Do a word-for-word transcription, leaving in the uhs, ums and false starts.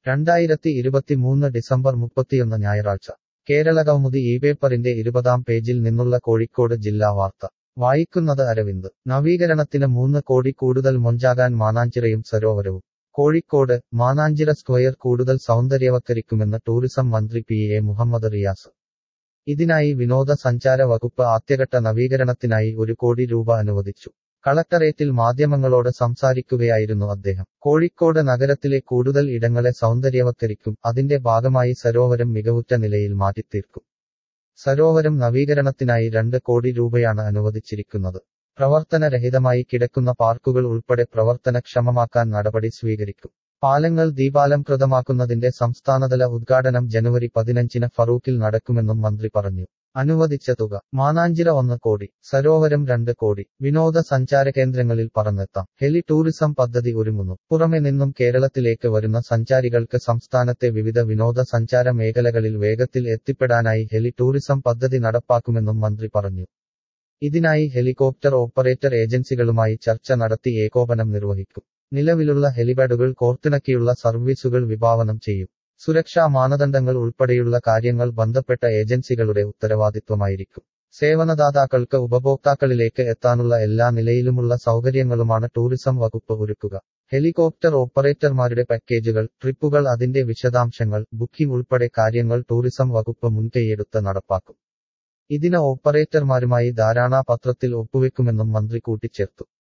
രണ്ടായിരത്തി ഇരുപത്തിമൂന്ന് ഡിസംബർ മുപ്പത്തിയൊന്ന് ഞായറാഴ്ച കേരളകൗമുദി ഈ പേപ്പറിന്റെ ഇരുപതാം പേജിൽ നിന്നുള്ള കോഴിക്കോട് ജില്ലാ വാർത്ത വായിക്കുന്നത് അരവിന്ദ് നവീകരണത്തിന് മൂന്ന് കോടി കൂടുതൽ മൊഞ്ചാകാൻ മാനാഞ്ചിറയും സരോവരവും കോഴിക്കോട് മാനാഞ്ചിറ സ്ക്വയർ കൂടുതൽ സൗന്ദര്യവത്കരിക്കുമെന്ന് ടൂറിസം മന്ത്രി പി എ മുഹമ്മദ് റിയാസ് ഇതിനായി വിനോദസഞ്ചാര വകുപ്പ് ആദ്യഘട്ട നവീകരണത്തിനായി ഒരു കോടി രൂപ അനുവദിച്ചു കളക്ടറേറ്റിൽ മാധ്യമങ്ങളോട് സംസാരിക്കുകയായിരുന്നു അദ്ദേഹം കോഴിക്കോട് നഗരത്തിലെ കൂടുതൽ ഇടങ്ങളെ സൗന്ദര്യവത്കരിക്കും അതിന്റെ ഭാഗമായി സരോവരം മികവുറ്റ നിലയിൽ മാറ്റിത്തീർക്കും സരോവരം നവീകരണത്തിനായി രണ്ട് കോടി രൂപയാണ് അനുവദിച്ചിരിക്കുന്നത് പ്രവർത്തനരഹിതമായി കിടക്കുന്ന പാർക്കുകൾ ഉൾപ്പെടെ പ്രവർത്തനക്ഷമമാക്കാൻ നടപടി സ്വീകരിക്കും പാലങ്ങൾ ദീപാലംകൃതമാക്കുന്നതിന്റെ സംസ്ഥാനതല ഉദ്ഘാടനം ജനുവരി പതിനഞ്ചിന് ഫറൂഖിൽ നടക്കുമെന്നും മന്ത്രി പറഞ്ഞു അനുവദിച്ച തുക മാനാഞ്ചിറ ഒന്ന് കോടി സരോവരം രണ്ട് കോടി വിനോദസഞ്ചാര കേന്ദ്രങ്ങളിൽ പറന്നെത്താം ഹെലി ടൂറിസം പദ്ധതി ഒരുങ്ങുന്നു പുറമെ നിന്നും കേരളത്തിലേക്ക് വരുന്ന സഞ്ചാരികൾക്ക് സംസ്ഥാനത്തെ വിവിധ വിനോദസഞ്ചാര മേഖലകളിൽ വേഗത്തിൽ എത്തിപ്പെടാനായി ഹെലി ടൂറിസം പദ്ധതി നടപ്പാക്കുമെന്നും മന്ത്രി പറഞ്ഞു ഇതിനായി ഹെലികോപ്റ്റർ ഓപ്പറേറ്റർ ഏജൻസികളുമായി ചർച്ച നടത്തി ഏകോപനം നിർവഹിക്കും നിലവിലുള്ള ഹെലിപാഡുകൾ കോർത്തിണക്കിയുള്ള സർവീസുകൾ വിഭാവനം ചെയ്യും സുരക്ഷാ മാനദണ്ഡങ്ങൾ ഉൾപ്പെടെയുള്ള കാര്യങ്ങൾ ബന്ധപ്പെട്ട ഏജൻസികളുടെ ഉത്തരവാദിത്വമായിരിക്കും സേവനദാതാക്കൾക്ക് ഉപഭോക്താക്കളിലേക്ക് എത്താനുള്ള എല്ലാ നിലയിലുമുള്ള സൗകര്യങ്ങളുമാണ് ടൂറിസം വകുപ്പ് ഒരുക്കുക ഹെലികോപ്റ്റർ ഓപ്പറേറ്റർമാരുടെ പാക്കേജുകൾ ട്രിപ്പുകൾ അതിന്റെ വിശദാംശങ്ങൾ ബുക്കിംഗ് ഉൾപ്പെടെ കാര്യങ്ങൾ ടൂറിസം വകുപ്പ് മുൻകൈയെടുത്ത് നടപ്പാക്കും ഇതിന് ഓപ്പറേറ്റർമാരുമായി ധാരണാപത്രത്തിൽ ഒപ്പുവെക്കുമെന്നും മന്ത്രി കൂട്ടിച്ചേർത്തു